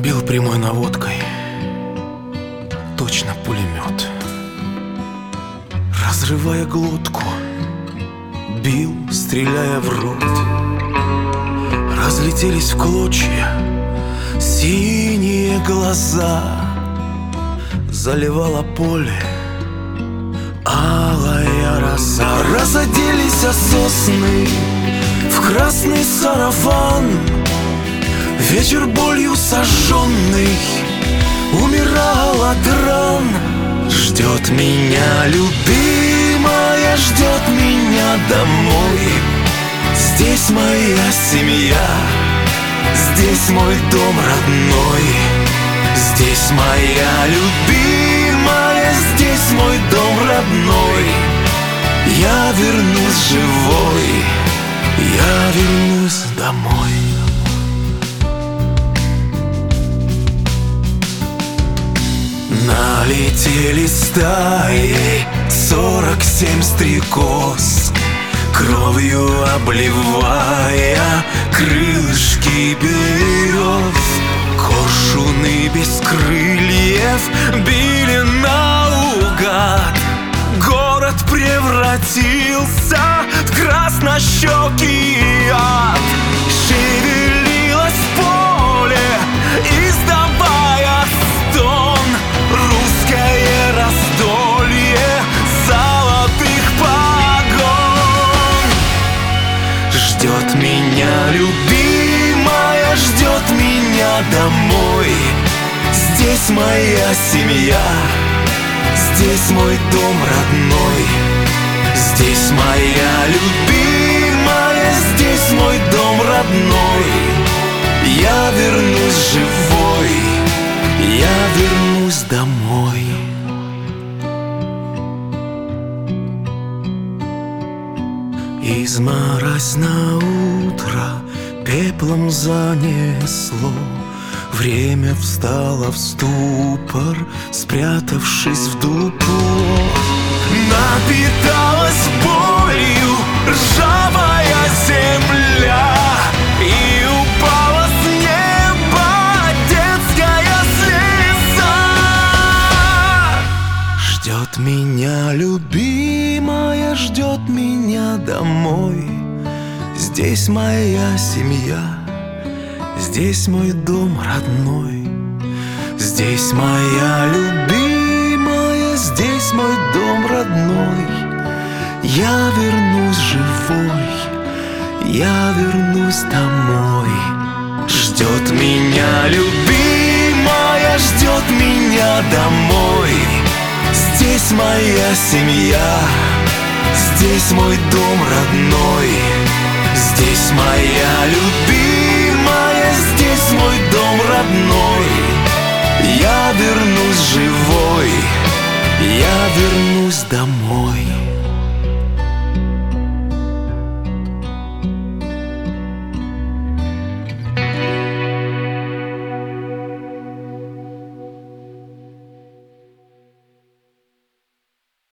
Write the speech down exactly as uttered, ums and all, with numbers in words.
Бил прямой наводкой, точно пулемет, разрывая глотку, бил, стреляя в рот. Разлетелись в клочья синие глаза, заливало поле алая роса. Разоделись сосны в красный сарафан, вечер болью сожженный умирал от ран. Ждет меня любимая, ждет меня домой. Здесь моя семья, здесь мой дом родной. Здесь моя любимая, здесь мой дом родной. Я вернусь живой, я вернусь домой. Налетели стаи сорок семь стрекоз, кровью обливая крылышки берез. Коршуны без крыльев били наугад, город превратился в краснощекий ад. Шевелилось поле, издавая стон, русское раздолье золотых погон. Ждет меня любимая, ждет меня домой. Здесь моя семья, здесь мой дом родной. Здесь моя любимая, здесь мой дом родной. Я вернусь живой, я вернусь домой. Изморозь на утро пеплом занесло, время встало в ступор, спрятавшись в дупло. Напиталась болью ржавая земля, и упала с неба детская слеза. Ждет меня любимая, ждет меня домой. Здесь моя семья, здесь мой дом родной. Здесь моя любимая, здесь мой дом родной. Я вернусь живой, я вернусь домой. Ждет меня любимая, ждет меня домой. Здесь моя семья, здесь мой дом родной. Здесь моя любимая, здесь мой дом родной. Я вернусь живой, я вернусь домой.